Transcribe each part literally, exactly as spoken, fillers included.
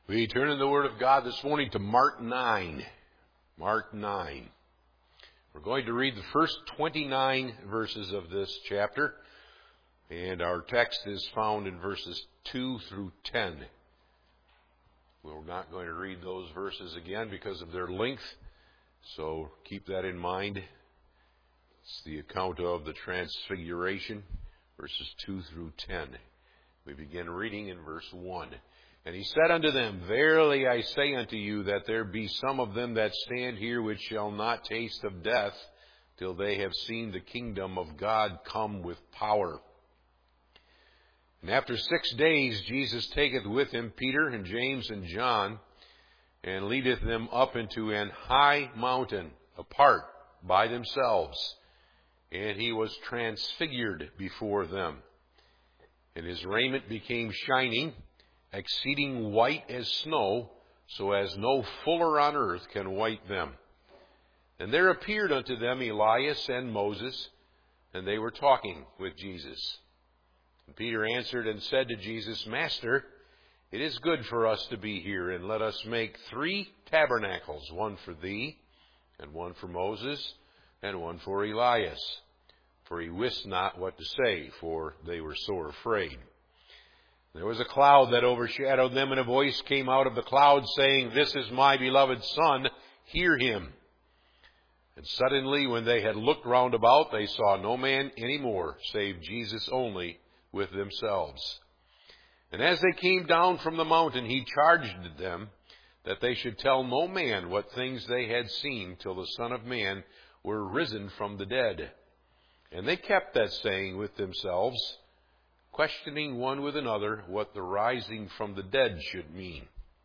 We turn in the Word of God this morning to Mark nine. Mark nine. We're going to read the first twenty-nine verses of this chapter, and our text is found in verses two through ten. We're not going to read those verses again because of their length, so keep that in mind. It's the account of the Transfiguration, verses two through ten. We begin reading in verse one. And he said unto them, Verily I say unto you, that there be some of them that stand here which shall not taste of death, till they have seen the kingdom of God come with power. And after six days Jesus taketh with him Peter and James and John, and leadeth them up into an high mountain, apart by themselves. And he was transfigured before them. And his raiment became shining, exceeding white as snow, so as no fuller on earth can white them. And there appeared unto them Elias and Moses, and they were talking with Jesus. And Peter answered and said to Jesus, Master, it is good for us to be here, and let us make three tabernacles, one for thee, and one for Moses, and one for Elias. For he wist not what to say, for they were sore afraid. There was a cloud that overshadowed them, and a voice came out of the cloud, saying, This is my beloved Son, hear him. And suddenly, when they had looked round about, they saw no man any more, save Jesus only, with themselves. And as they came down from the mountain, he charged them that they should tell no man what things they had seen, till the Son of Man were risen from the dead. And they kept that saying with themselves, questioning one with another what the rising from the dead should mean.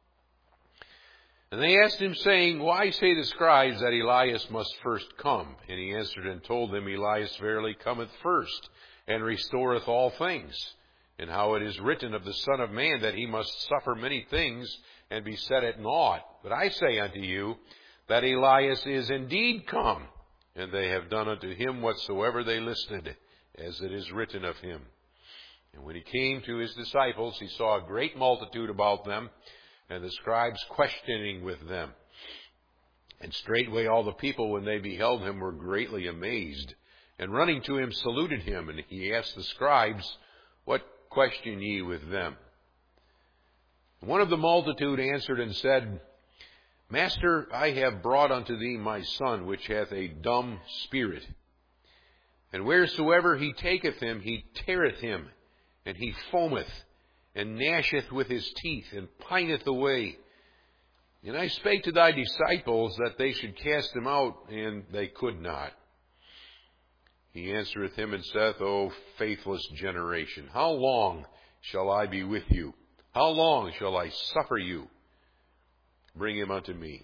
And they asked him, saying, Why say the scribes that Elias must first come? And he answered and told them, Elias verily cometh first, and restoreth all things. And how it is written of the Son of Man, that he must suffer many things, and be set at naught. But I say unto you, that Elias is indeed come, and they have done unto him whatsoever they listed, as it is written of him. And when he came to his disciples, he saw a great multitude about them, and the scribes questioning with them. And straightway all the people, when they beheld him, were greatly amazed. And running to him, saluted him. And he asked the scribes, What question ye with them? One of the multitude answered and said, Master, I have brought unto thee my son, which hath a dumb spirit. And wheresoever he taketh him, he teareth him. And he foameth, and gnasheth with his teeth, and pineth away. And I spake to thy disciples that they should cast him out, and they could not. He answereth him and saith, O faithless generation, how long shall I be with you? How long shall I suffer you? Bring him unto me.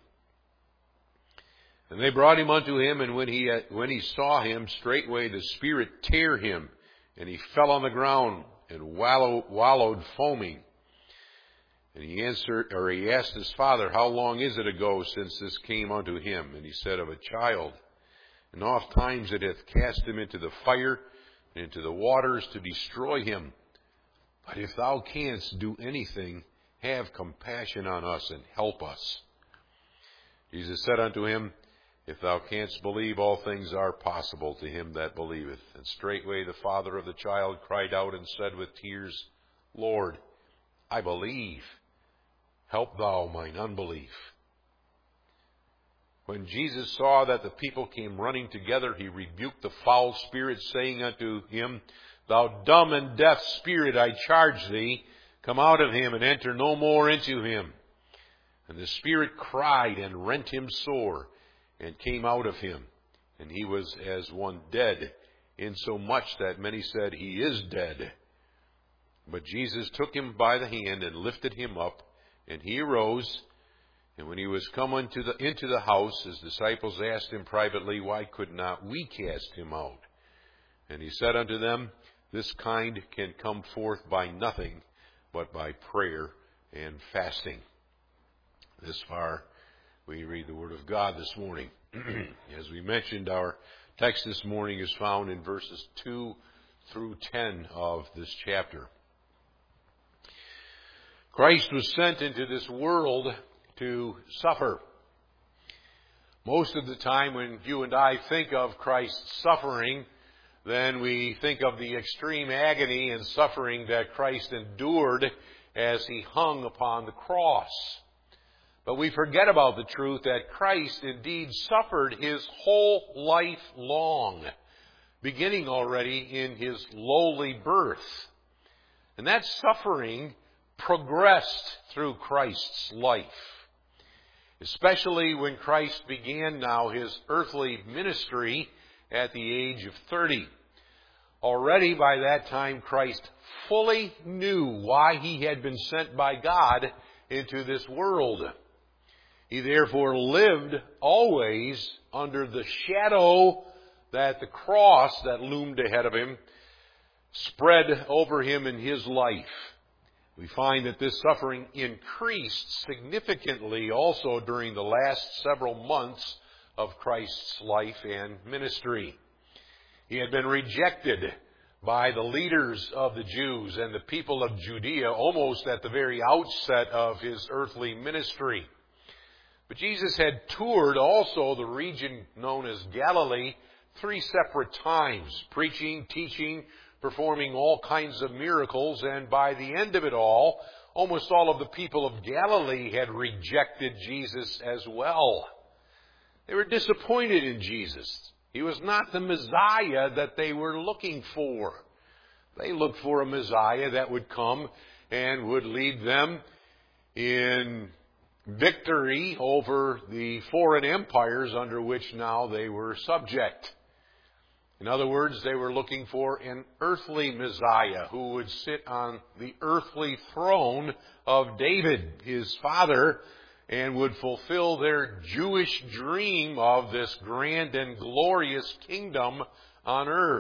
And they brought him unto him, and when he when he saw him, straightway the spirit tare him, and he fell on the ground, and wallow, wallowed foaming. And he answered, or he asked his father, How long is it ago since this came unto him? And he said, Of a child. And oft times it hath cast him into the fire, and into the waters, to destroy him. But if thou canst do anything, have compassion on us, and help us. Jesus said unto him, If thou canst believe, all things are possible to him that believeth. And straightway the father of the child cried out and said with tears, Lord, I believe. Help thou mine unbelief. When Jesus saw that the people came running together, he rebuked the foul spirit, saying unto him, Thou dumb and deaf spirit, I charge thee, come out of him, and enter no more into him. And the spirit cried and rent him sore, and came out of him. And he was as one dead, insomuch that many said, He is dead. But Jesus took him by the hand, and lifted him up, and he arose. And when he was come into the, into the house, his disciples asked him privately, Why could not we cast him out? And he said unto them, This kind can come forth by nothing, but by prayer and fasting. This far we read the Word of God this morning. As we mentioned, our text this morning is found in verses two through ten of this chapter. Christ was sent into this world to suffer. Most of the time when you and I think of Christ's suffering, then we think of the extreme agony and suffering that Christ endured as he hung upon the cross. But we forget about the truth that Christ indeed suffered his whole life long, beginning already in his lowly birth. And that suffering progressed through Christ's life, especially when Christ began now his earthly ministry at the age of thirty. Already by that time, Christ fully knew why he had been sent by God into this world. He therefore lived always under the shadow that the cross that loomed ahead of him spread over him in his life. We find that this suffering increased significantly also during the last several months of Christ's life and ministry. He had been rejected by the leaders of the Jews and the people of Judea almost at the very outset of his earthly ministry. But Jesus had toured also the region known as Galilee three separate times, preaching, teaching, performing all kinds of miracles, and by the end of it all, almost all of the people of Galilee had rejected Jesus as well. They were disappointed in Jesus. He was not the Messiah that they were looking for. They looked for a Messiah that would come and would lead them in victory over the foreign empires under which now they were subject. In other words, they were looking for an earthly Messiah who would sit on the earthly throne of David, his father, and would fulfill their Jewish dream of this grand and glorious kingdom on earth.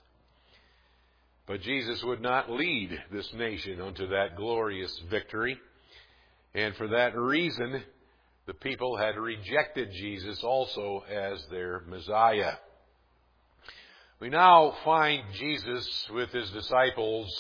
But Jesus would not lead this nation unto that glorious victory. And for that reason, the people had rejected Jesus also as their Messiah. We now find Jesus with his disciples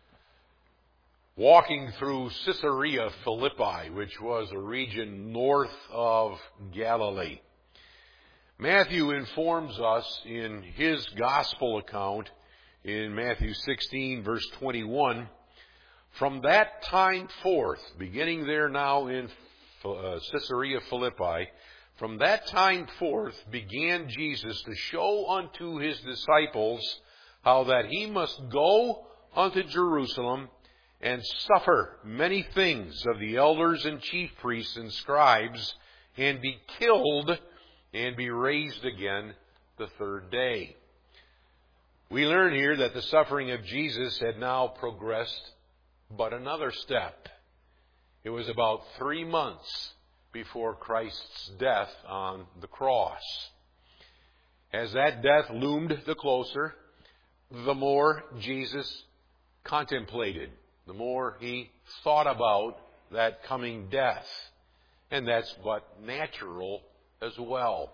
walking through Caesarea Philippi, which was a region north of Galilee. Matthew informs us in his gospel account in Matthew sixteen, verse twenty-one, from that time forth, beginning there now in Caesarea Philippi, from that time forth began Jesus to show unto his disciples how that he must go unto Jerusalem and suffer many things of the elders and chief priests and scribes, and be killed and be raised again the third day. We learn here that the suffering of Jesus had now progressed but another step. It was about three months before Christ's death on the cross. As that death loomed the closer, the more Jesus contemplated, the more he thought about that coming death. And that's but natural as well.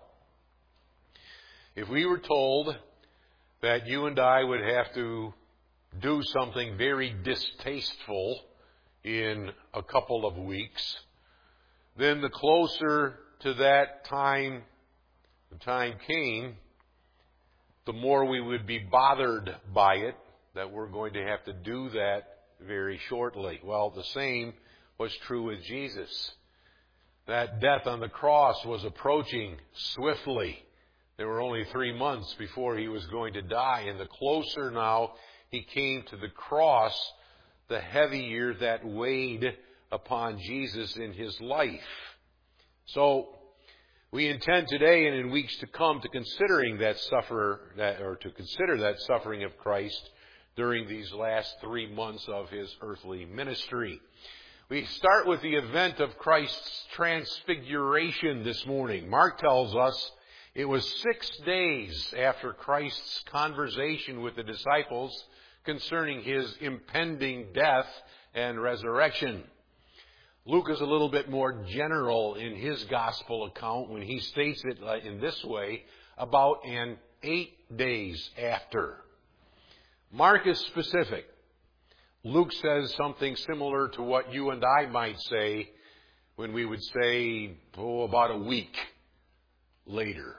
If we were told that you and I would have to do something very distasteful in a couple of weeks, then the closer to that time, the time came, the more we would be bothered by it, that we're going to have to do that very shortly. Well, the same was true with Jesus. That death on the cross was approaching swiftly. There were only three months before he was going to die, and the closer now he came to the cross, the heavier that weighed upon Jesus in his life. So we intend today and in weeks to come to considering that suffer that or to consider that suffering of Christ during these last three months of his earthly ministry. We start with the event of Christ's transfiguration this morning. Mark tells us it was six days after Christ's conversation with the disciples concerning his impending death and resurrection. Luke is a little bit more general in his gospel account when he states it in this way, about an eight days after. Mark is specific. Luke says something similar to what you and I might say when we would say, oh, about a week later.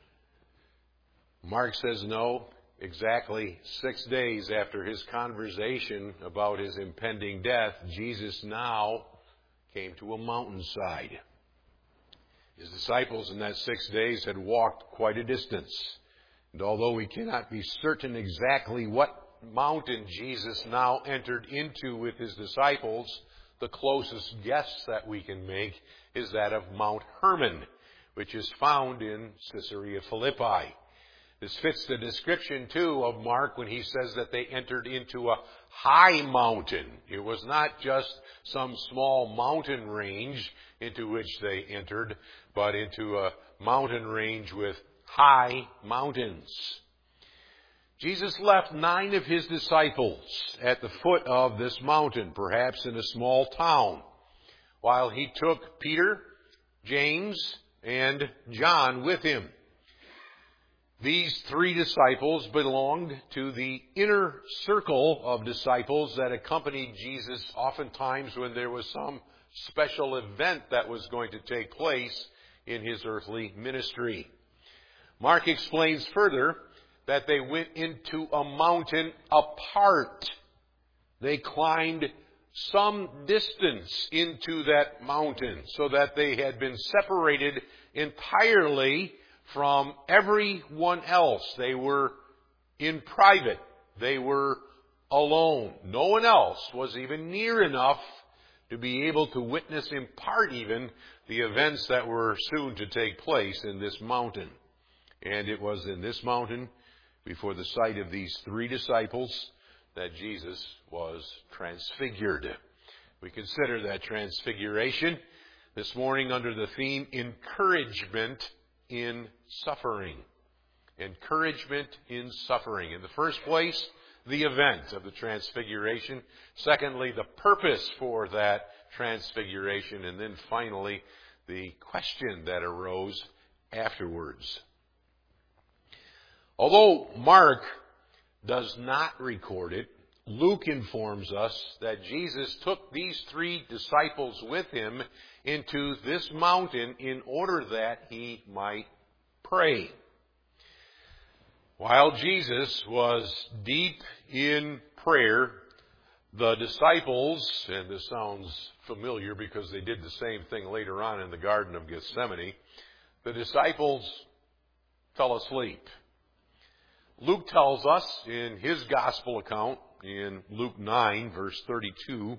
Mark says no, exactly six days after his conversation about his impending death, Jesus now came to a mountainside. His disciples in that six days had walked quite a distance. And although we cannot be certain exactly what mountain Jesus now entered into with his disciples, the closest guess that we can make is that of Mount Hermon, which is found in Caesarea Philippi. This fits the description, too, of Mark when he says that they entered into a high mountain. It was not just some small mountain range into which they entered, but into a mountain range with high mountains. Jesus left nine of his disciples at the foot of this mountain, perhaps in a small town, while he took Peter, James, and John with him. These three disciples belonged to the inner circle of disciples that accompanied Jesus oftentimes when there was some special event that was going to take place in his earthly ministry. Mark explains further that they went into a mountain apart. They climbed some distance into that mountain so that they had been separated entirely from everyone else. They were in private. They were alone. No one else was even near enough to be able to witness in part even the events that were soon to take place in this mountain. And it was in this mountain, before the sight of these three disciples, that Jesus was transfigured. We consider that transfiguration this morning under the theme, encouragement in suffering. Encouragement in suffering. In the first place, the event of the transfiguration. Secondly, the purpose for that transfiguration. And then finally, the question that arose afterwards. Although Mark does not record it, Luke informs us that Jesus took these three disciples with him into this mountain in order that he might pray. While Jesus was deep in prayer, the disciples, and this sounds familiar because they did the same thing later on in the Garden of Gethsemane, the disciples fell asleep. Luke tells us in his gospel account, in Luke nine, verse thirty-two,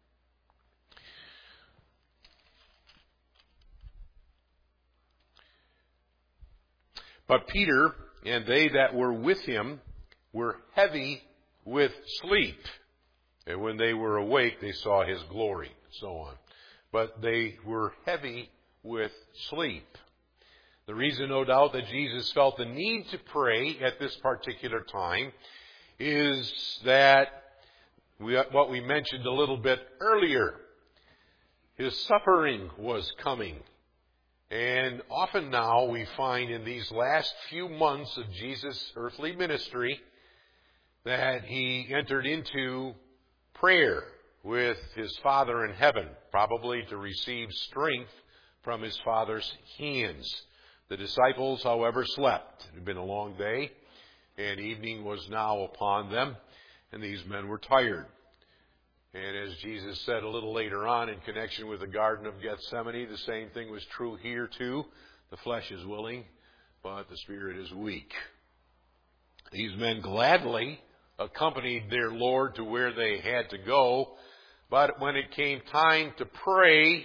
but Peter and they that were with him were heavy with sleep. And when they were awake, they saw his glory, so on. But they were heavy with sleep. The reason, no doubt, that Jesus felt the need to pray at this particular time is that we, what we mentioned a little bit earlier, his suffering was coming. And often now we find in these last few months of Jesus' earthly ministry that he entered into prayer with his Father in heaven, probably to receive strength from his Father's hands. The disciples, however, slept. It had been a long day, and evening was now upon them, and these men were tired. And as Jesus said a little later on in connection with the Garden of Gethsemane, the same thing was true here too. The flesh is willing, but the spirit is weak. These men gladly accompanied their Lord to where they had to go, but when it came time to pray,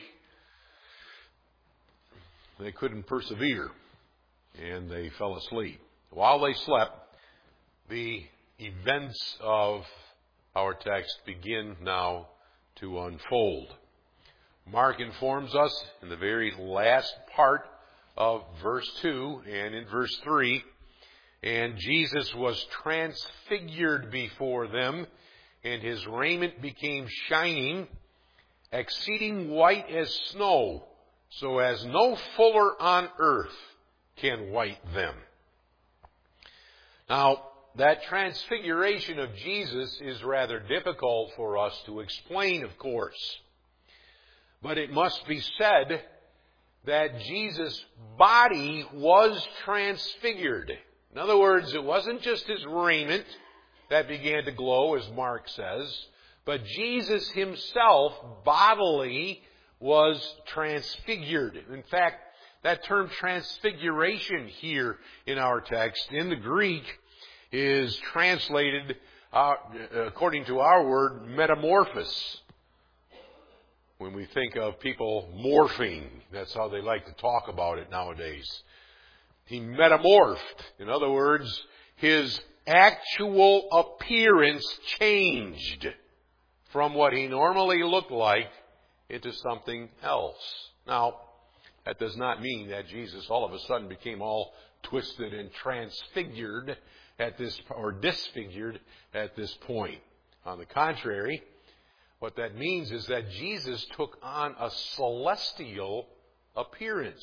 they couldn't persevere, and they fell asleep. While they slept, the events of our text begin now to unfold. Mark informs us in the very last part of verse two and in verse three, and Jesus was transfigured before them, and his raiment became shining, exceeding white as snow, so as no fuller on earth can white them. Now, that transfiguration of Jesus is rather difficult for us to explain, of course. But it must be said that Jesus' body was transfigured. In other words, it wasn't just his raiment that began to glow, as Mark says, but Jesus himself bodily was transfigured. In fact, that term transfiguration here in our text, in the Greek, is translated, uh, according to our word, metamorphosis. When we think of people morphing, that's how they like to talk about it nowadays. He metamorphed. In other words, his actual appearance changed from what he normally looked like into something else. Now, that does not mean that Jesus all of a sudden became all twisted and transfigured at this, or disfigured at this point. On the contrary, what that means is that Jesus took on a celestial appearance.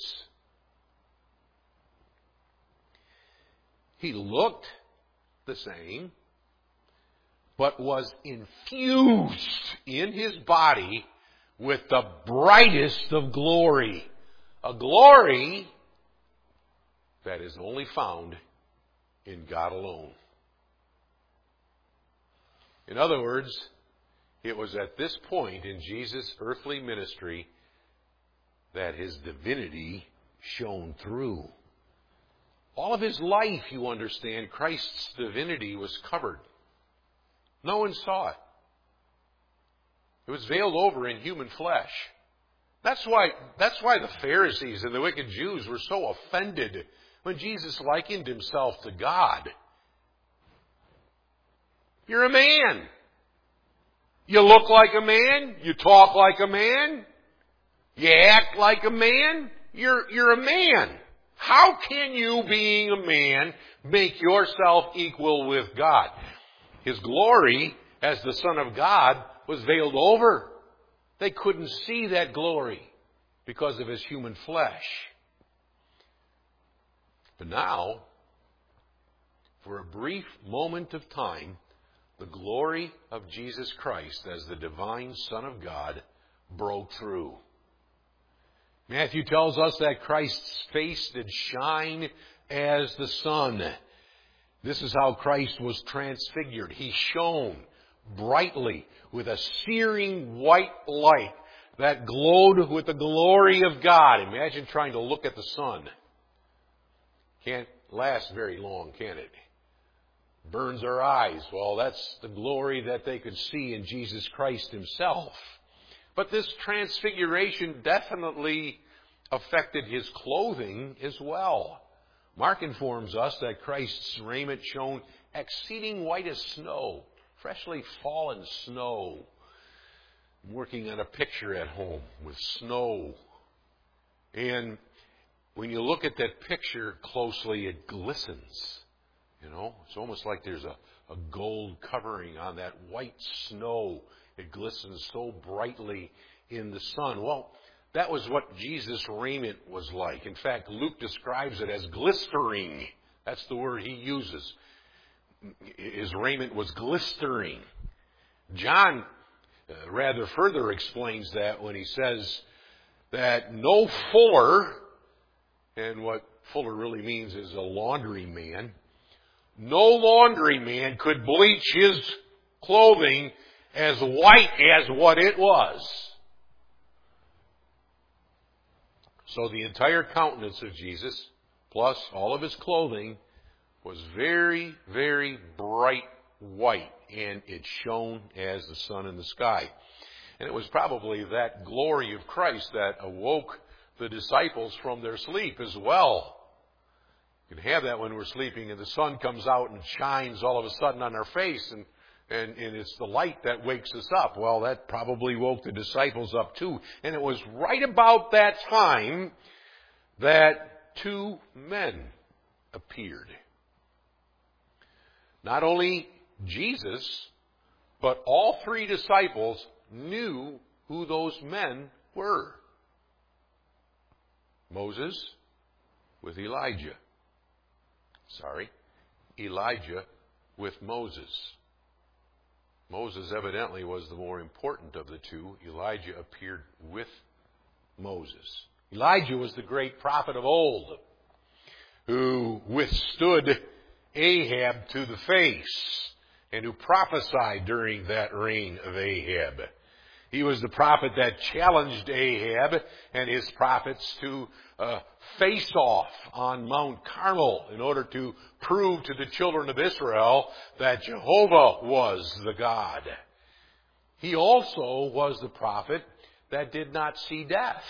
He looked the same, but was infused in his body with the brightest of glory. A glory that is only found in God alone. In other words, it was at this point in Jesus' earthly ministry that his divinity shone through. All of his life, you understand, Christ's divinity was covered. No one saw it. It was veiled over in human flesh. That's why, that's why the Pharisees and the wicked Jews were so offended when Jesus likened himself to God. You're a man. You look like a man. You talk like a man. You act like a man. You're, you're a man. How can you, being a man, make yourself equal with God? His glory as the Son of God was veiled over. They couldn't see that glory because of his human flesh. But now, for a brief moment of time, the glory of Jesus Christ as the divine Son of God broke through. Matthew tells us that Christ's face did shine as the sun. This is how Christ was transfigured. He shone brightly with a searing white light that glowed with the glory of God. Imagine trying to look at the sun. Can't last very long, can it? Burns our eyes. Well, that's the glory that they could see in Jesus Christ himself. But this transfiguration definitely affected his clothing as well. Mark informs us that Christ's raiment shone exceeding white as snow, freshly fallen snow. I'm working on a picture at home with snow. And when you look at that picture closely, it glistens. You know, it's almost like there's a, a gold covering on that white snow. It glistens so brightly in the sun. Well, that was what Jesus' raiment was like. In fact, Luke describes it as glistering. That's the word he uses. His raiment was glistering. John uh, rather further explains that when he says that no fuller, and what fuller really means is a laundry man, no laundry man could bleach his clothing as white as what it was. So the entire countenance of Jesus, plus all of his clothing, was very, very bright white, and it shone as the sun in the sky. And it was probably that glory of Christ that awoke the disciples from their sleep as well. You can have that when we're sleeping and the sun comes out and shines all of a sudden on our face, and, and, and it's the light that wakes us up. Well, that probably woke the disciples up too. And it was right about that time that two men appeared. Not only Jesus, but all three disciples knew who those men were. Moses with Elijah. Sorry, Elijah with Moses. Moses evidently was the more important of the two. Elijah appeared with Moses. Elijah was the great prophet of old who withstood Ahab to the face and who prophesied during that reign of Ahab. He was the prophet that challenged Ahab and his prophets to uh, face off on Mount Carmel in order to prove to the children of Israel that Jehovah was the God. He also was the prophet that did not see death,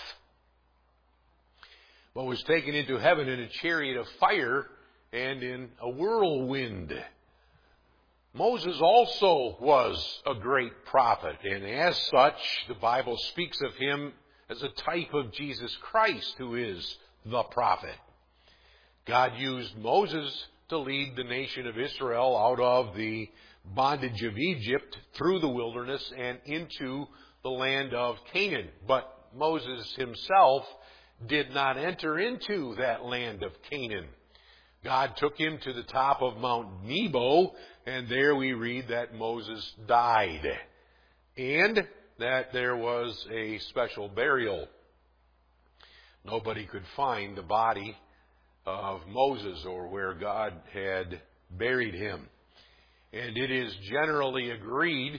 but was taken into heaven in a chariot of fire and in a whirlwind. Moses also was a great prophet, and as such, the Bible speaks of him as a type of Jesus Christ, who is the prophet. God used Moses to lead the nation of Israel out of the bondage of Egypt through the wilderness and into the land of Canaan. But Moses himself did not enter into that land of Canaan. God took him to the top of Mount Nebo, and there we read that Moses died, and that there was a special burial. Nobody could find the body of Moses or where God had buried him. And it is generally agreed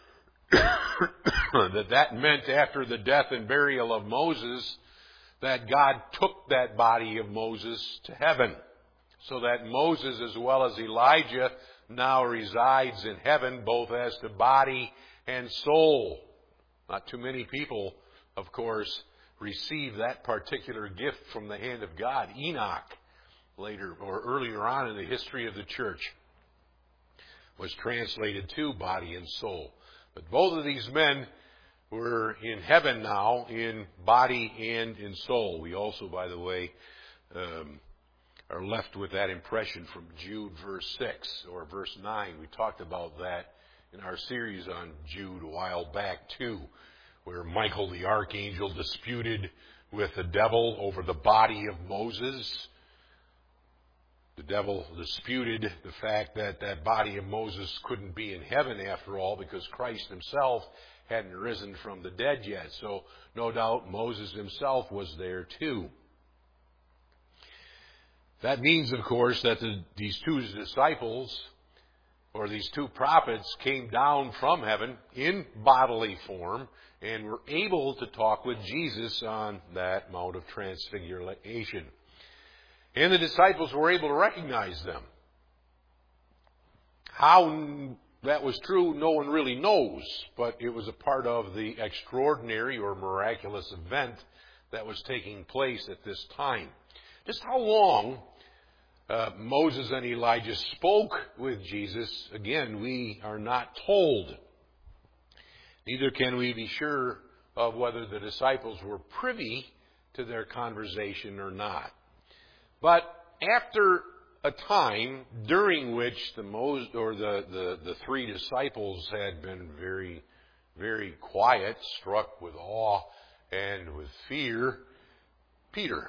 that that meant after the death and burial of Moses that God took that body of Moses to heaven, so that Moses as well as Elijah now resides in heaven, both as to body and soul. Not too many people, of course, receive that particular gift from the hand of God. Enoch, later or earlier on in the history of the church, was translated to body and soul. But both of these men were in heaven now, in body and in soul. We also, by the way, um, are left with that impression from Jude verse six or verse nine. We talked about that in our series on Jude a while back too, where Michael the archangel disputed with the devil over the body of Moses. The devil disputed the fact that that body of Moses couldn't be in heaven after all, because Christ himself hadn't risen from the dead yet. So no doubt Moses himself was there too. That means, of course, that the, these two disciples, or these two prophets, came down from heaven in bodily form and were able to talk with Jesus on that Mount of Transfiguration. And the disciples were able to recognize them. How that was true, no one really knows, but it was a part of the extraordinary or miraculous event that was taking place at this time. Just how long uh, Moses and Elijah spoke with Jesus, again, we are not told. Neither can we be sure of whether the disciples were privy to their conversation or not. But after a time during which the Moses, or the, the, the three disciples had been very, very quiet, struck with awe and with fear, Peter,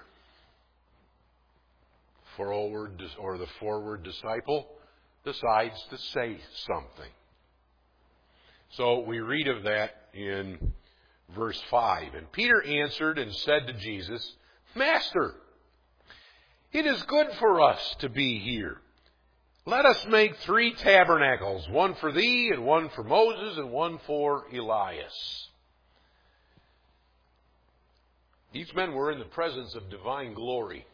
forward or the forward disciple, decides to say something. So we read of that in verse five. And Peter answered and said to Jesus, "Master, it is good for us to be here. Let us make three tabernacles, one for thee, and one for Moses, and one for Elias." These men were in the presence of divine glory.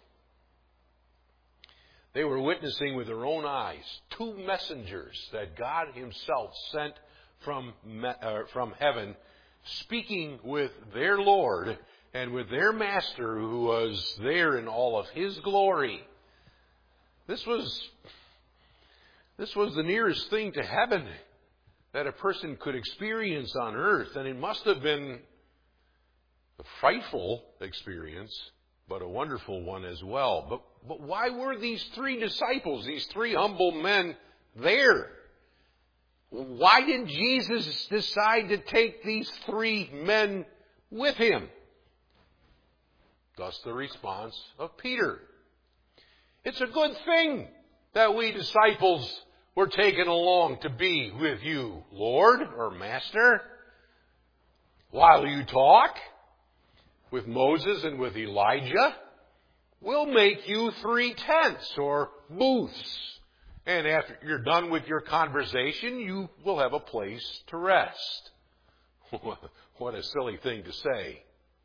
They were witnessing with their own eyes two messengers that God himself sent from, uh, from heaven, speaking with their Lord and with their Master, who was there in all of his glory. This was, this was the nearest thing to heaven that a person could experience on earth, and it must have been a frightful experience, but a wonderful one as well. But, but why were these three disciples, these three humble men, there? Why did Jesus decide to take these three men with him? Thus the response of Peter. It's a good thing that we disciples were taken along to be with you, Lord or Master, while you talk with Moses and with Elijah. We'll make you three tents or booths. And after you're done with your conversation, you will have a place to rest. What a silly thing to say.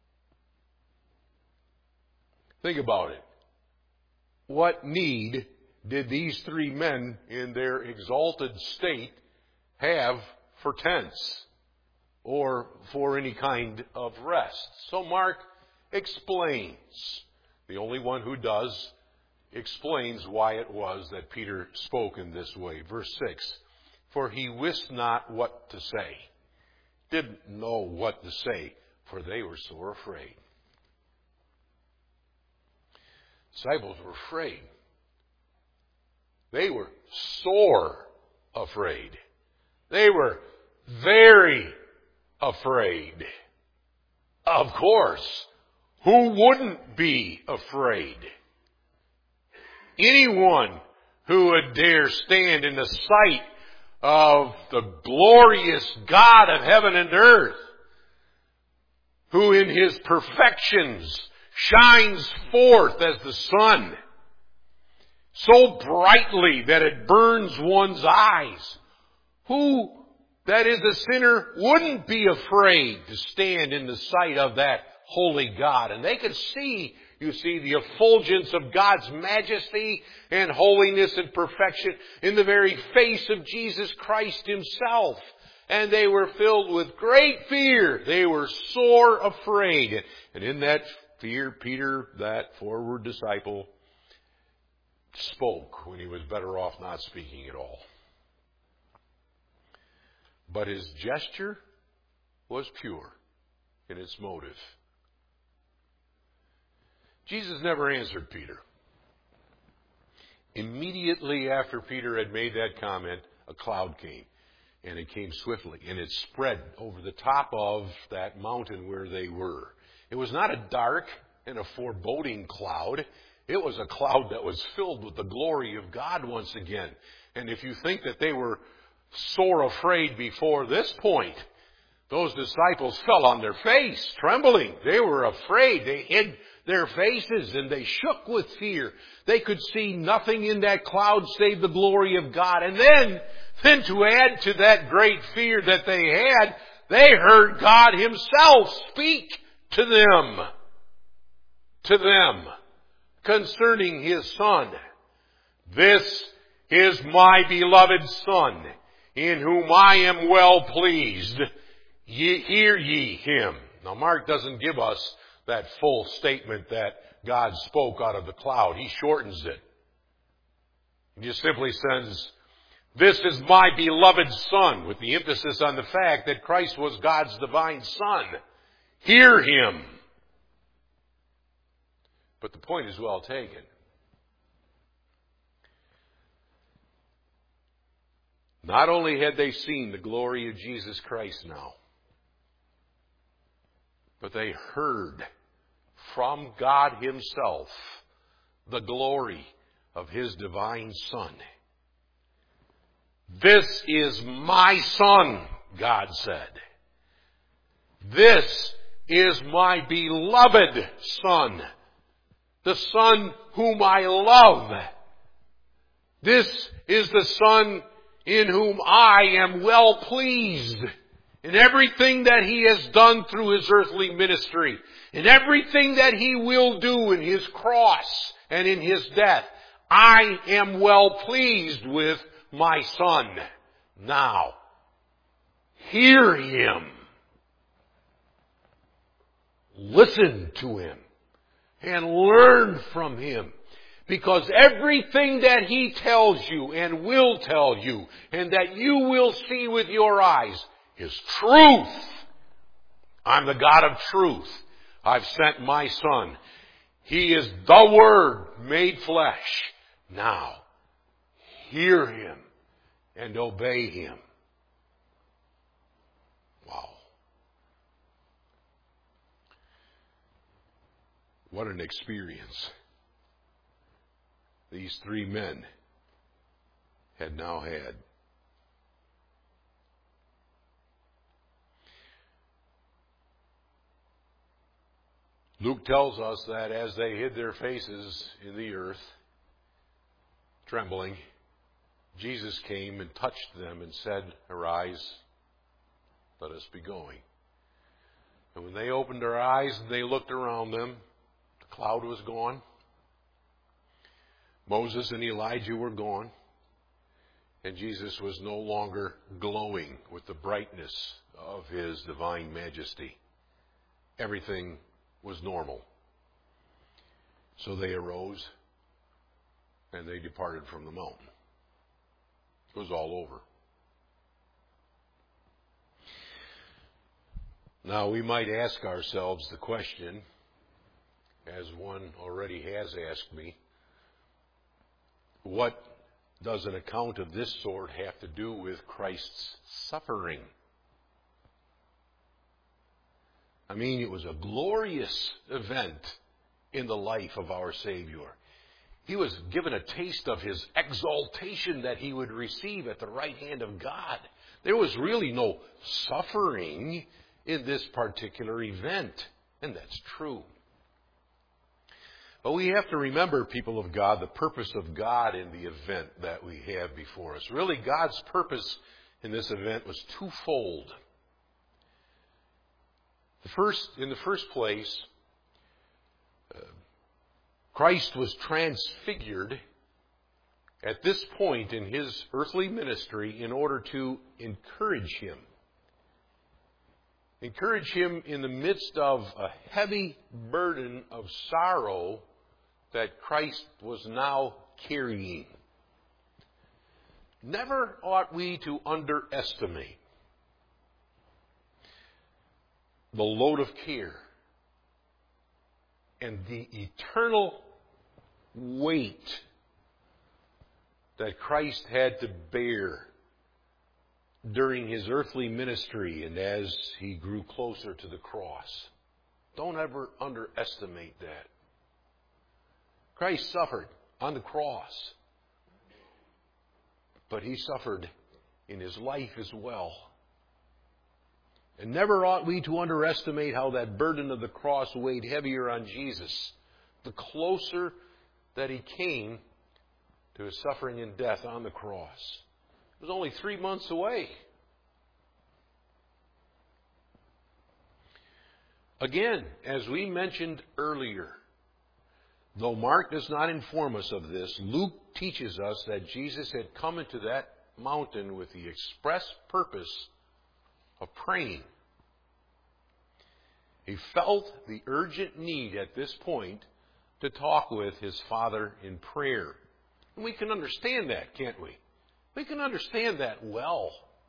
Think about it. What need did these three men in their exalted state have for tents or for any kind of rest? So Mark explains. The only one who does explains why it was that Peter spoke in this way. Verse six, for he wist not what to say. Didn't know what to say, for they were sore afraid. Disciples were afraid. They were sore afraid. They were very afraid. Of course, who wouldn't be afraid? Anyone who would dare stand in the sight of the glorious God of heaven and earth, who in his perfections shines forth as the sun, so brightly that it burns one's eyes. Who, that is a sinner, wouldn't be afraid to stand in the sight of that holy God? And they could see, you see, the effulgence of God's majesty and holiness and perfection in the very face of Jesus Christ himself. And they were filled with great fear. They were sore afraid. And in that fear, Peter, that forward disciple, spoke when he was better off not speaking at all. But his gesture was pure in its motive. Jesus never answered Peter. Immediately after Peter had made that comment, a cloud came. And it came swiftly. And it spread over the top of that mountain where they were. It was not a dark and a foreboding cloud. It was a cloud that was filled with the glory of God once again. And if you think that they were sore afraid before this point, those disciples fell on their face, trembling. They were afraid. They hid their faces and they shook with fear. They could see nothing in that cloud save the glory of God. And then, then to add to that great fear that they had, they heard God himself speak to them. To them. Concerning his Son. This is my beloved Son, in whom I am well pleased. Ye, hear ye him. Now Mark doesn't give us that full statement that God spoke out of the cloud. He shortens it. He just simply says, this is my beloved Son, with the emphasis on the fact that Christ was God's divine Son. Hear him. But the point is well taken. Not only had they seen the glory of Jesus Christ now, but they heard from God himself the glory of his divine Son. This is my Son, God said. This is my beloved Son. The Son whom I love. This is the Son in whom I am well pleased. In everything that he has done through his earthly ministry. In everything that he will do in his cross and in his death. I am well pleased with my Son. Now, hear him. Listen to him. And learn from him. Because everything that he tells you and will tell you and that you will see with your eyes is truth. I'm the God of truth. I've sent my Son. He is the Word made flesh. Now, hear him and obey him. Wow. What an experience. These three men had now had. Luke tells us that as they hid their faces in the earth, trembling, Jesus came and touched them and said, "Arise, let us be going." And when they opened their eyes and they looked around them, the cloud was gone. Moses and Elijah were gone. And Jesus was no longer glowing with the brightness of his divine majesty. Everything was normal. So they arose and they departed from the mountain. It was all over. Now we might ask ourselves the question, as one already has asked me, what does an account of this sort have to do with Christ's suffering? I mean, it was a glorious event in the life of our Savior. He was given a taste of his exaltation that he would receive at the right hand of God. There was really no suffering in this particular event, and that's true. But we have to remember, people of God, the purpose of God in the event that we have before us. Really, God's purpose in this event was twofold. The first, in the first place, uh, Christ was transfigured at this point in his earthly ministry in order to encourage him. Encourage him in the midst of a heavy burden of sorrow that Christ was now carrying. Never ought we to underestimate the load of care and the eternal weight that Christ had to bear during his earthly ministry and as he grew closer to the cross. Don't ever underestimate that. Christ suffered on the cross, but he suffered in his life as well. And never ought we to underestimate how that burden of the cross weighed heavier on Jesus the closer that he came to his suffering and death on the cross. It was only three months away. Again, as we mentioned earlier, though Mark does not inform us of this, Luke teaches us that Jesus had come into that mountain with the express purpose of praying. He felt the urgent need at this point to talk with his Father in prayer. And we can understand that, can't we? We can understand that well.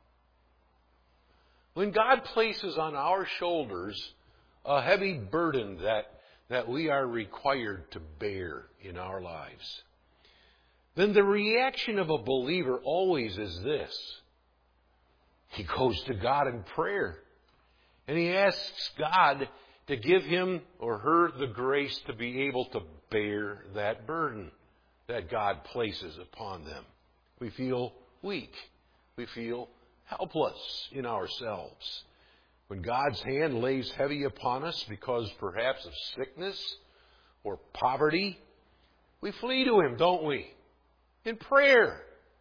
When God places on our shoulders a heavy burden that, that we are required to bear in our lives, then the reaction of a believer always is this. He goes to God in prayer, and he asks God to give him or her the grace to be able to bear that burden that God places upon them. We feel weak. We feel helpless in ourselves. When God's hand lays heavy upon us because perhaps of sickness or poverty, we flee to him, don't we? In prayer.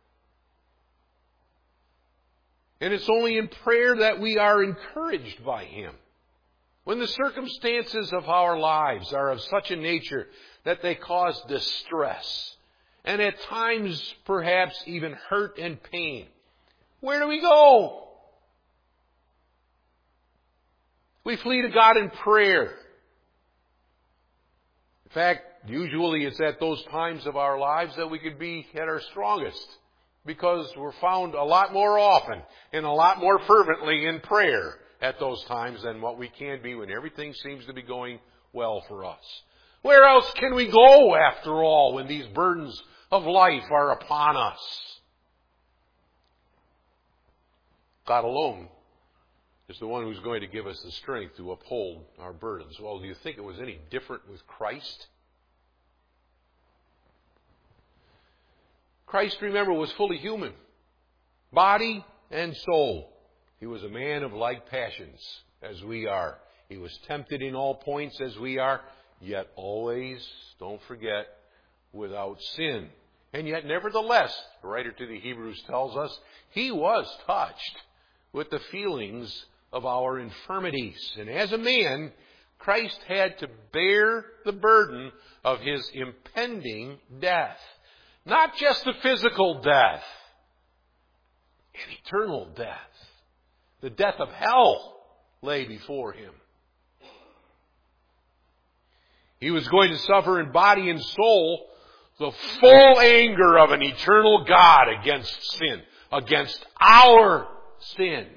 And it's only in prayer that we are encouraged by him. When the circumstances of our lives are of such a nature that they cause distress, and at times perhaps even hurt and pain, where do we go? We flee to God in prayer. In fact, usually it's at those times of our lives that we could be at our strongest, because we're found a lot more often and a lot more fervently in prayer at those times than what we can be when everything seems to be going well for us. Where else can we go, after all, when these burdens of life are upon us? God alone is the one who's going to give us the strength to uphold our burdens. Well, do you think it was any different with Christ? Christ, remember, was fully human, body and soul. He was a man of like passions as we are. He was tempted in all points as we are, yet always, don't forget, without sin. And yet, nevertheless, the writer to the Hebrews tells us, He was touched with the feelings of our infirmities. And as a man, Christ had to bear the burden of His impending death. Not just the physical death, an eternal death. The death of hell lay before Him. He was going to suffer in body and soul the full anger of an eternal God against sin, against our sin.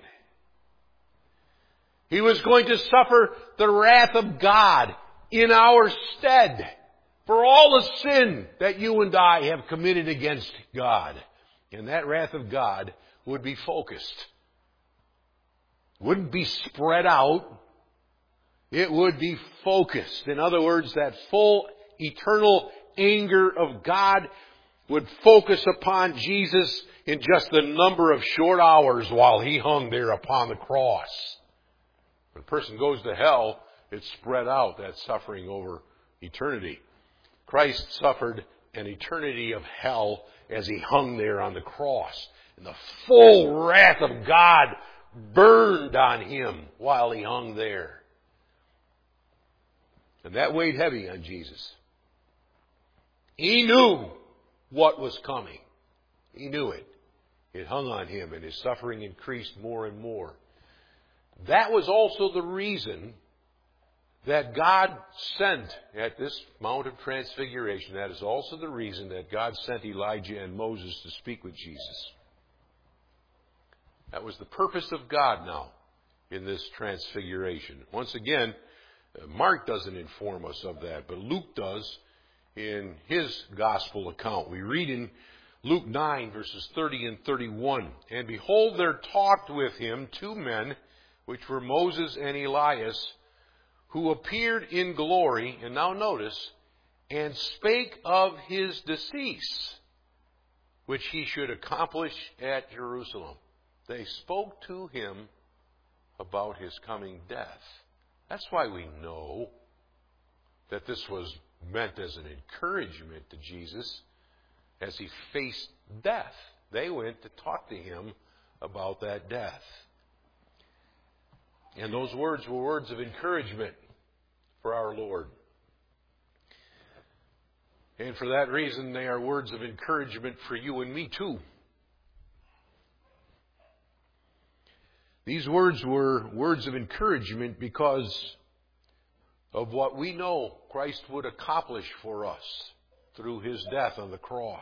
He was going to suffer the wrath of God in our stead for all the sin that you and I have committed against God. And that wrath of God would be focused. Wouldn't be spread out. It would be focused. In other words, that full eternal anger of God would focus upon Jesus in just the number of short hours while He hung there upon the cross. When a person goes to hell, it's spread out, that suffering over eternity. Christ suffered an eternity of hell as He hung there on the cross. And the full wrath of God burned on Him while He hung there. And that weighed heavy on Jesus. He knew what was coming. He knew it. It hung on Him, and His suffering increased more and more. That was also the reason that God sent at this Mount of Transfiguration. That is also the reason that God sent Elijah and Moses to speak with Jesus. That was the purpose of God now in this transfiguration. Once again, Mark doesn't inform us of that, but Luke does in his gospel account. We read in Luke nine, verses thirty and thirty-one, "And behold, there talked with Him two men, which were Moses and Elias, who appeared in glory," and now notice, "and spake of His decease, which He should accomplish at Jerusalem." They spoke to Him about His coming death. That's why we know that this was meant as an encouragement to Jesus as He faced death. They went to talk to Him about that death. And those words were words of encouragement for our Lord. And for that reason, they are words of encouragement for you and me too. These words were words of encouragement because of what we know Christ would accomplish for us through His death on the cross.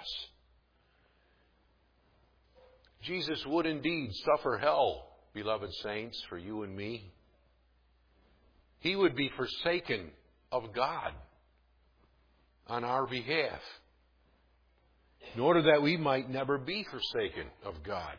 Jesus would indeed suffer hell, beloved saints, for you and me. He would be forsaken of God on our behalf, in order that we might never be forsaken of God.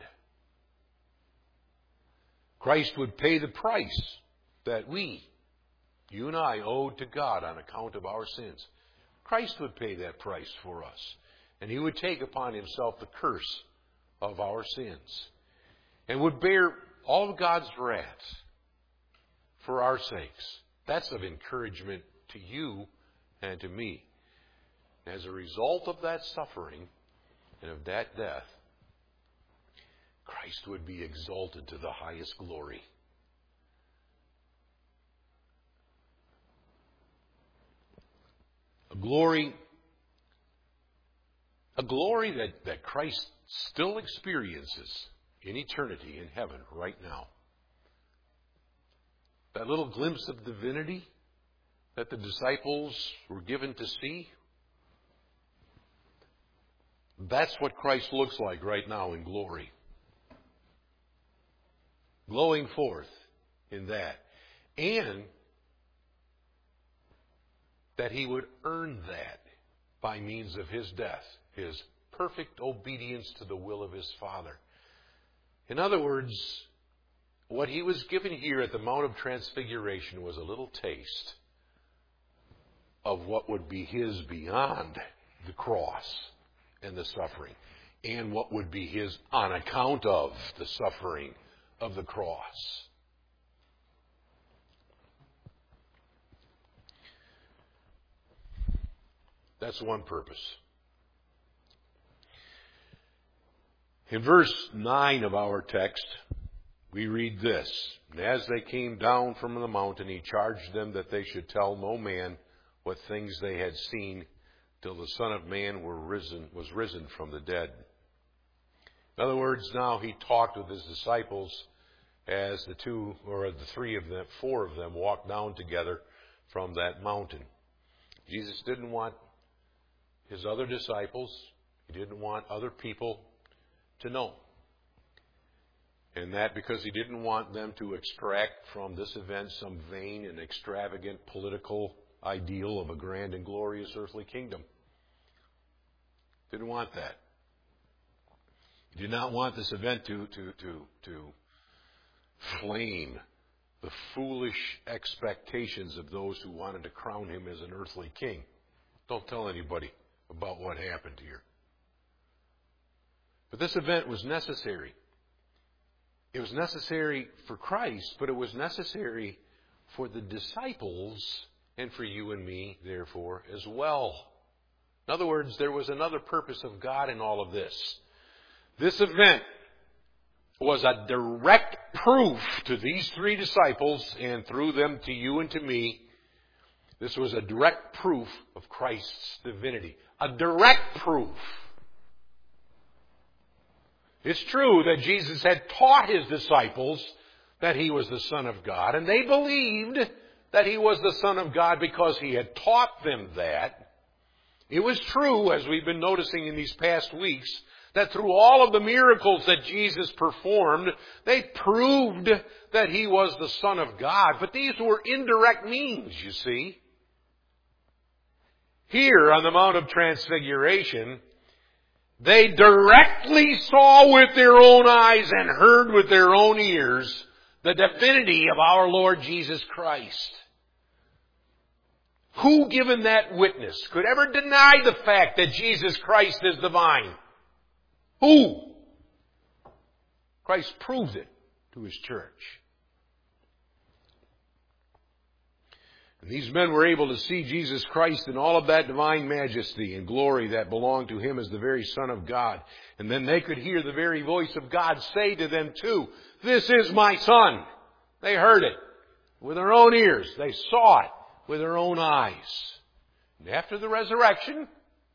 Christ would pay the price that we, you and I, owed to God on account of our sins. Christ would pay that price for us. And He would take upon Himself the curse of our sins. And would bear all of God's wrath for our sakes. That's of encouragement to you and to me. As a result of that suffering and of that death, Christ would be exalted to the highest glory. A glory, a glory that, that Christ still experiences in eternity in heaven right now. That little glimpse of divinity that the disciples were given to see, that's what Christ looks like right now in glory. Glowing forth in that. And that He would earn that by means of His death, His perfect obedience to the will of His Father. In other words, what He was given here at the Mount of Transfiguration was a little taste of what would be His beyond the cross and the suffering. and what would be his on account of the suffering of the cross. That's one purpose. In verse nine of our text, we read this: "And as they came down from the mountain, he charged them that they should tell no man what things they had seen till the Son of Man were risen, was risen from the dead." In other words, now he talked with his disciples as the two, or the three of them, four of them, walked down together from that mountain. Jesus didn't want his other disciples, he didn't want other people to know. And that because he didn't want them to extract from this event some vain and extravagant political ideal of a grand and glorious earthly kingdom. Didn't want that. He did not want this event to, to, to, to flame the foolish expectations of those who wanted to crown him as an earthly king. Don't tell anybody about what happened here. But this event was necessary. It was necessary for Christ, but it was necessary for the disciples and for you and me, therefore, as well. In other words, there was another purpose of God in all of this. This event was a direct proof to these three disciples, and through them to you and to me. This was a direct proof of Christ's divinity. A direct proof. It's true that Jesus had taught his disciples that he was the Son of God, and they believed that he was the Son of God because he had taught them that. It was true, as we've been noticing in these past weeks, that through all of the miracles that Jesus performed, they proved that he was the Son of God. But these were indirect means, you see. Here on the Mount of Transfiguration, they directly saw with their own eyes and heard with their own ears the divinity of our Lord Jesus Christ. Who, given that witness, could ever deny the fact that Jesus Christ is divine? Who? Christ proved it to his church. And these men were able to see Jesus Christ in all of that divine majesty and glory that belonged to him as the very Son of God. And then they could hear the very voice of God say to them too, "This is my Son." They heard it with their own ears. They saw it with their own eyes. And after the resurrection,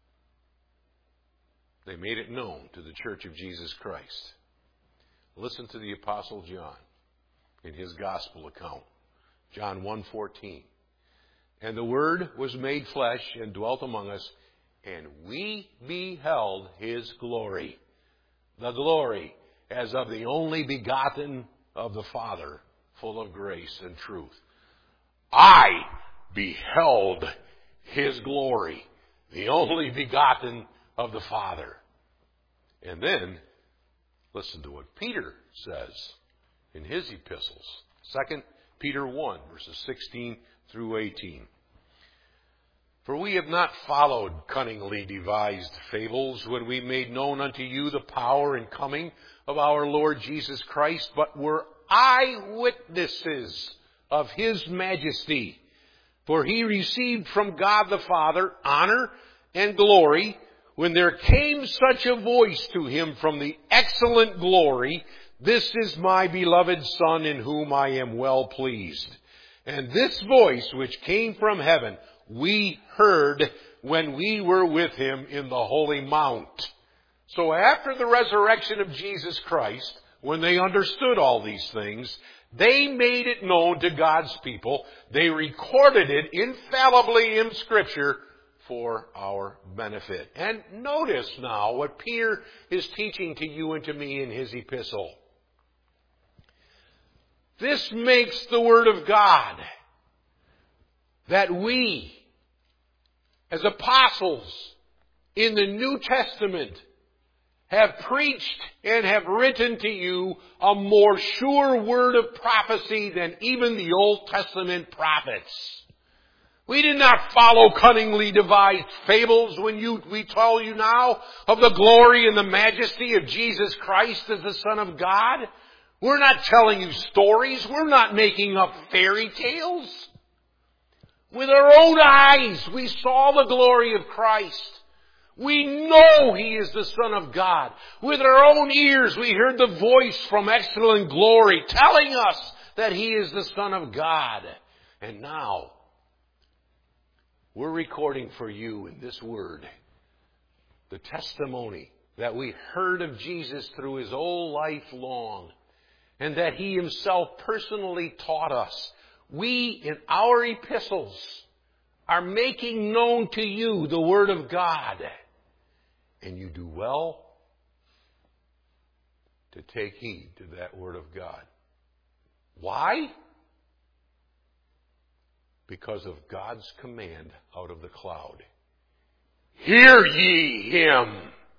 they made it known to the Church of Jesus Christ. Listen to the Apostle John in his gospel account. John one fourteen. "And the Word was made flesh and dwelt among us, and we beheld his glory." The glory as of the only begotten of the Father, full of grace and truth. I beheld his glory, the only begotten of the Father. And then, listen to what Peter says in his epistles. Second Peter one, verses sixteen through eighteen. "For we have not followed cunningly devised fables when we made known unto you the power and coming of our Lord Jesus Christ, but were eyewitnesses of his majesty. For he received from God the Father honor and glory when there came such a voice to him from the excellent glory, 'This is my beloved Son in whom I am well pleased.' And this voice which came from heaven we heard when we were with him in the holy mount." So after the resurrection of Jesus Christ, when they understood all these things, they made it known to God's people. They recorded it infallibly in Scripture for our benefit. And notice now what Peter is teaching to you and to me in his epistle. This makes the Word of God that we, as apostles in the New Testament, have preached and have written to you a more sure word of prophecy than even the Old Testament prophets. We did not follow cunningly devised fables when you, we tell you now of the glory and the majesty of Jesus Christ as the Son of God. We're not telling you stories. We're not making up fairy tales. With our own eyes, we saw the glory of Christ. We know He is the Son of God. With our own ears, we heard the voice from excellent glory telling us that He is the Son of God. And now, we're recording for you in this word the testimony that we heard of Jesus through His whole life long, and that He Himself personally taught us. We, in our epistles, are making known to you the Word of God. And you do well to take heed to that Word of God. Why? Because of God's command out of the cloud. Hear ye Him.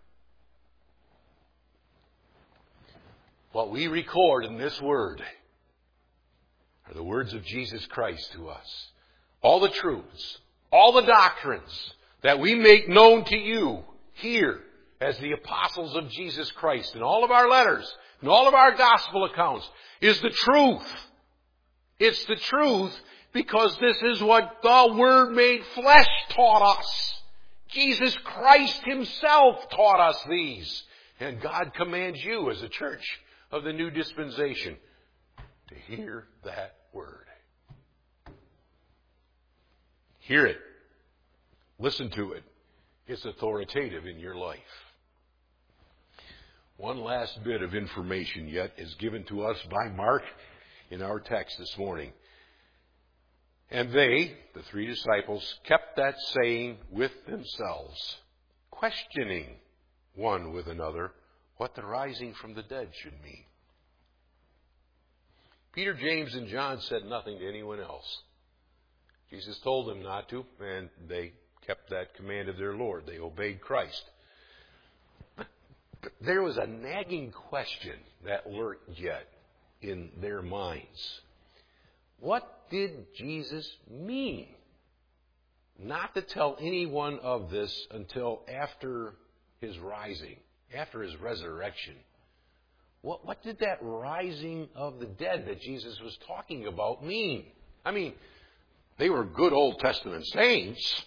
What we record in this word are the words of Jesus Christ to us. All the truths, all the doctrines that we make known to you here as the apostles of Jesus Christ in all of our letters, in all of our gospel accounts, is the truth. It's the truth because this is what the Word made flesh taught us. Jesus Christ Himself taught us these. And God commands you as a church of the new dispensation to hear that Word. Hear it. Listen to it. It's authoritative in your life. One last bit of information yet is given to us by Mark in our text this morning. And they, the three disciples, kept that saying with themselves, questioning one with another what the rising from the dead should mean. Peter, James, and John said nothing to anyone else. Jesus told them not to, and they kept that command of their Lord. They obeyed Christ. But, but there was a nagging question that lurked yet in their minds. What did Jesus mean? Not to tell anyone of this until after His rising, after His resurrection. What, what did that rising of the dead that Jesus was talking about mean? I mean, they were good Old Testament saints.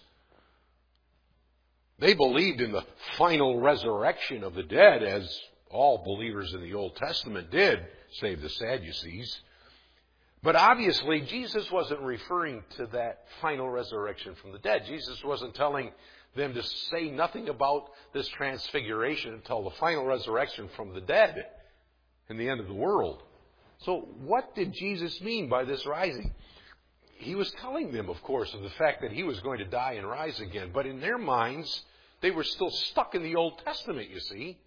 They believed in the final resurrection of the dead, as all believers in the Old Testament did, save the Sadducees. But obviously, Jesus wasn't referring to that final resurrection from the dead. Jesus wasn't telling them to say nothing about this transfiguration until the final resurrection from the dead and the end of the world. So what did Jesus mean by this rising? He was telling them, of course, of the fact that He was going to die and rise again. But in their minds, they were still stuck in the Old Testament, you see.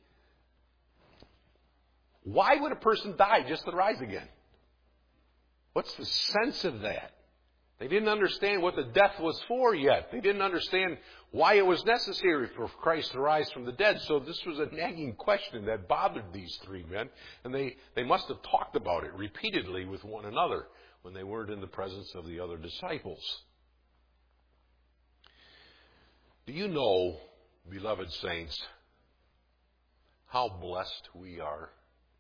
Why would a person die just to rise again? What's the sense of that? They didn't understand what the death was for yet. They didn't understand why it was necessary for Christ to rise from the dead. So this was a nagging question that bothered these three men. And they, they must have talked about it repeatedly with one another when they weren't in the presence of the other disciples. Do you know, beloved saints, how blessed we are?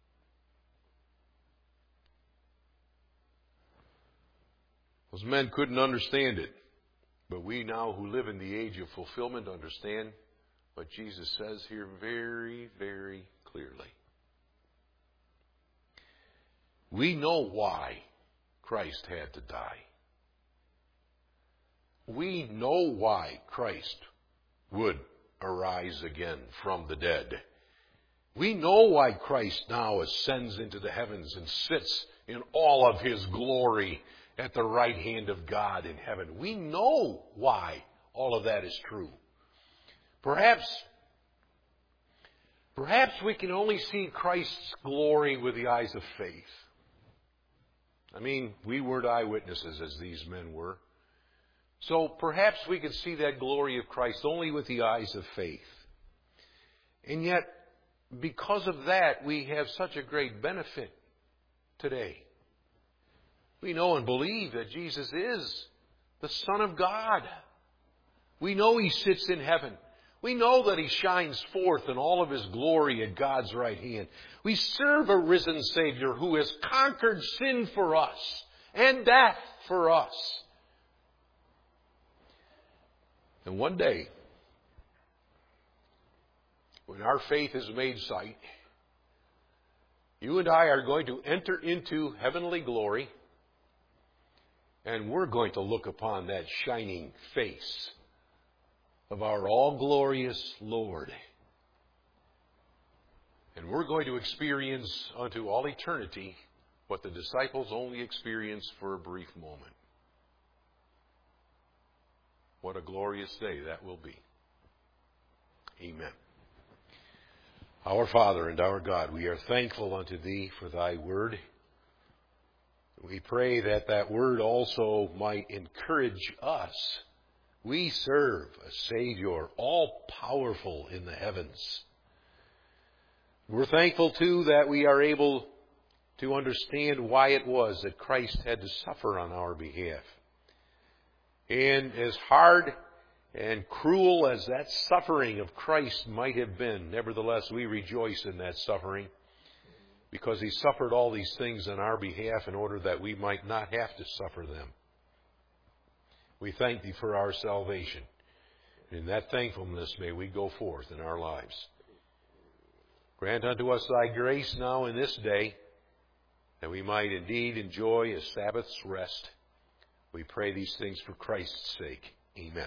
Those men couldn't understand it. But we now who live in the age of fulfillment understand what Jesus says here very, very clearly. We know why Christ had to die. We know why Christ would arise again from the dead. We know why Christ now ascends into the heavens and sits in all of His glory at the right hand of God in heaven. We know why all of that is true. Perhaps, perhaps we can only see Christ's glory with the eyes of faith. I mean, we weren't eyewitnesses as these men were. So perhaps we could see that glory of Christ only with the eyes of faith. And yet, because of that, we have such a great benefit today. We know and believe that Jesus is the Son of God. We know He sits in heaven. We know that He shines forth in all of His glory at God's right hand. We serve a risen Savior who has conquered sin for us and death for us. And one day, when our faith is made sight, you and I are going to enter into heavenly glory, and we're going to look upon that shining face of our all-glorious Lord. And we're going to experience unto all eternity what the disciples only experienced for a brief moment. What a glorious day that will be. Amen. Our Father and our God, we are thankful unto Thee for Thy word. We pray that that word also might encourage us. We serve a Savior, all-powerful in the heavens. We're thankful, too, that we are able to understand why it was that Christ had to suffer on our behalf. And as hard and cruel as that suffering of Christ might have been, nevertheless, we rejoice in that suffering because He suffered all these things on our behalf in order that we might not have to suffer them. We thank Thee for our salvation. In that thankfulness may we go forth in our lives. Grant unto us Thy grace now in this day, that we might indeed enjoy a Sabbath's rest. We pray these things for Christ's sake. Amen.